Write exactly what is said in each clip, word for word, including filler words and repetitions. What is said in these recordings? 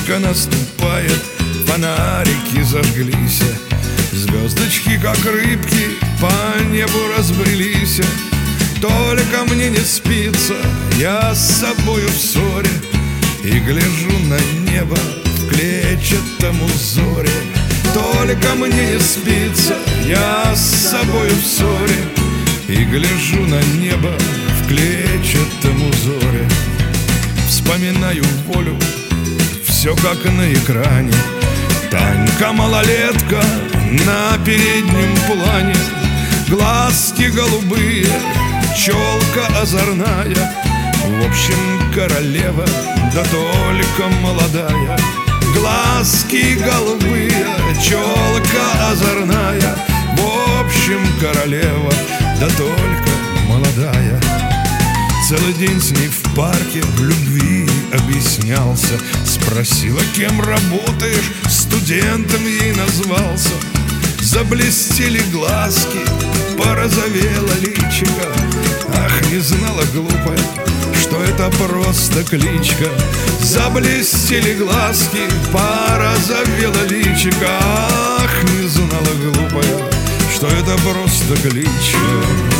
Ночка наступает, фонарики зажглись, звездочки, как рыбки, по небу разбрелись. Только мне не спится, я с собою в ссоре, и гляжу на небо в клетчатом узоре. Только мне не спится, я с собою в ссоре, и гляжу на небо в клетчатом узоре. Вспоминаю волю, все как на экране. Танька малолетка на переднем плане, глазки голубые, челка озорная. В общем, королева, да только молодая. Глазки голубые, челка озорная. В общем, королева, да только молодая. Целый день с ней в парке в любви объяснялся. Спросила, кем работаешь, студентом ей назвался. Заблестели глазки, порозовела личико. Ах, не знала глупая, что это просто кличка. Заблестели глазки, порозовела личико. Ах, не знала глупая, что это просто кличка.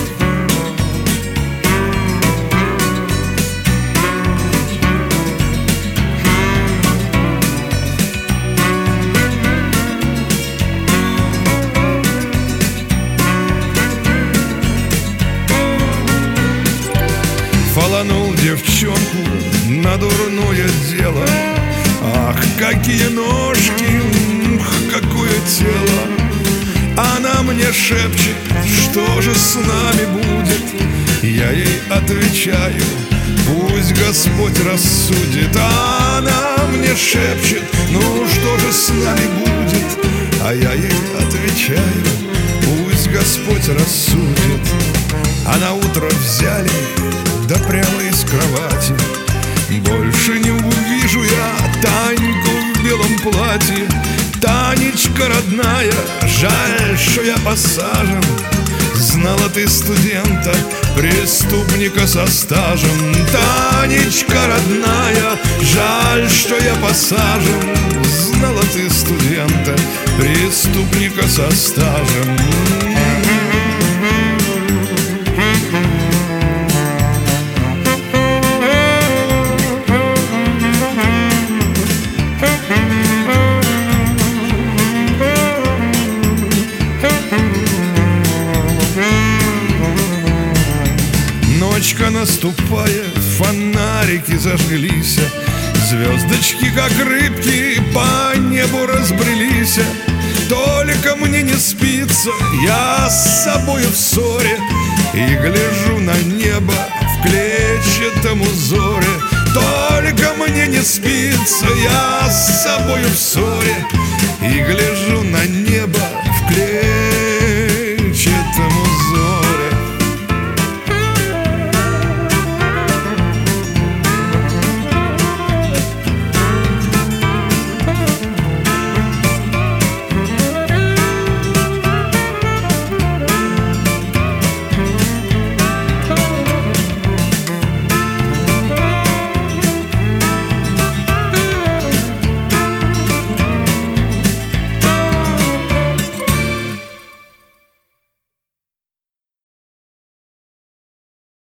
Фаланул девчонку на дурное дело. Ах, какие ножки, ух, какое тело. Она мне шепчет, что же с нами будет. Я ей отвечаю, пусть Господь рассудит. А она мне шепчет, ну что же с нами будет. А я ей отвечаю, пусть Господь рассудит. А на утро взяли, да прямо из кровати. Больше не увижу я Таньку в белом платье. Танечка родная, жаль, что я посажен. Знала ты студента, преступника со стажем. Танечка родная, жаль, что я посажен. Знала ты студента, преступника со стажем. Ночка наступает, фонарики зажглись, звездочки, как рыбки, по небу разбрелись. Только мне не спится, я с собою в ссоре, и гляжу на небо в клетчатом узоре. Только мне не спится, я с собою в ссоре, и гляжу на небо в клетчатом узоре.